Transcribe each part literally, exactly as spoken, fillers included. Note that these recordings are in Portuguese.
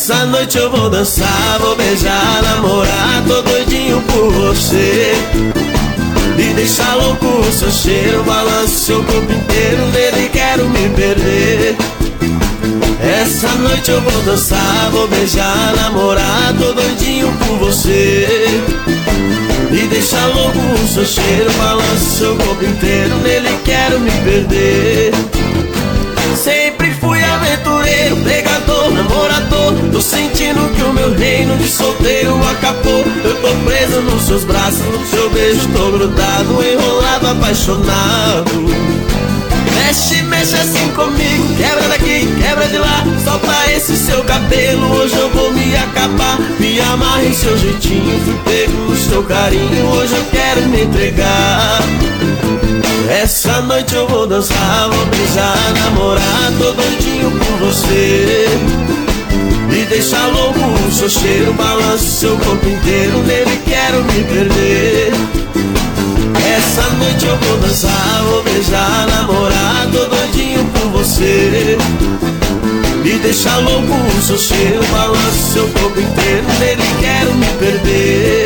Essa noite eu vou dançar, vou beijar, namorar, tô doidinho por você. Me deixa louco o seu cheiro, balança seu corpo inteiro, nele quero me perder. Essa noite eu vou dançar, vou beijar, namorar, tô doidinho por você. Me deixa louco o seu cheiro, balança seu corpo inteiro, nele quero me perder. Sempre fui aventureiro, pregador, namorador. Tô sentindo que o meu reino de solteiro acabou. Eu tô preso nos seus braços, no seu beijo tô grudado, enrolado, apaixonado. Mexe, mexe assim comigo, quebra daqui, quebra de lá, solta esse seu cabelo, hoje eu vou me acabar. Me amarra em seu jeitinho, fui pego no seu carinho, hoje eu quero me entregar. Essa noite eu vou dançar, vou beijar, namorar, tô doidinho por você. Me deixa louco o seu cheiro, balança seu corpo inteiro, nele quero me perder. Essa noite eu vou dançar, vou beijar, namorar, tô doidinho por você. Me deixa louco o seu cheiro, balança seu corpo inteiro, nele quero me perder.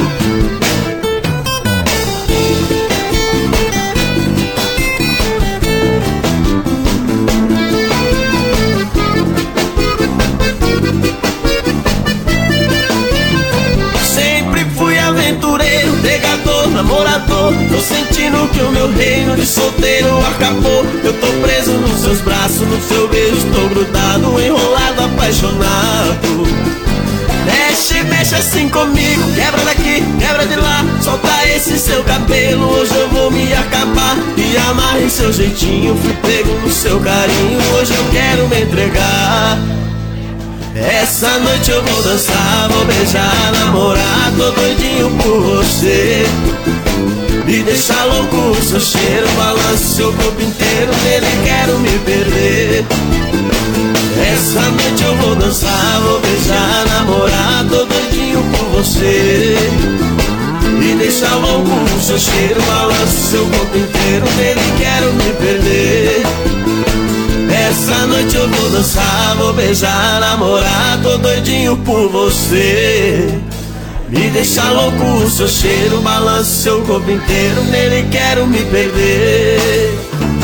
Aventureiro, pregador, namorador. Tô sentindo que o meu reino de solteiro acabou. Eu tô preso nos seus braços, no seu beijo tô grudado, enrolado, apaixonado. Mexe, mexe assim comigo, quebra daqui, quebra de lá, solta esse seu cabelo, hoje eu vou me acabar. Me amarra em seu jeitinho, fui pego no seu carinho, hoje eu quero me entregar. Essa noite eu vou dançar, vou beijar, namorar, tô doidinho por você. Me deixa louco o seu cheiro, balança seu corpo inteiro, nele quero me perder. Essa noite eu vou dançar, vou beijar, namorar, tô doidinho por você. Me deixa louco o seu cheiro, balança seu corpo inteiro, nele quero me perder. Essa noite eu vou dançar, vou beijar, namorar, tô doidinho por você. Me deixa louco o seu cheiro, balança seu corpo inteiro, nele quero me perder.